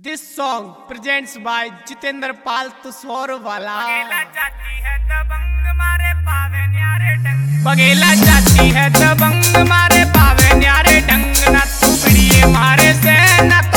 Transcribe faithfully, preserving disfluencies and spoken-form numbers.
This song presents by Jitendra Pal Tuswar Wala. बगेला जाती है दबंग मारे पावे न्यारे डंग बगेला जाती है दबंग मारे पावे न्यारे डंग ना तू पिड़िए मारे से ना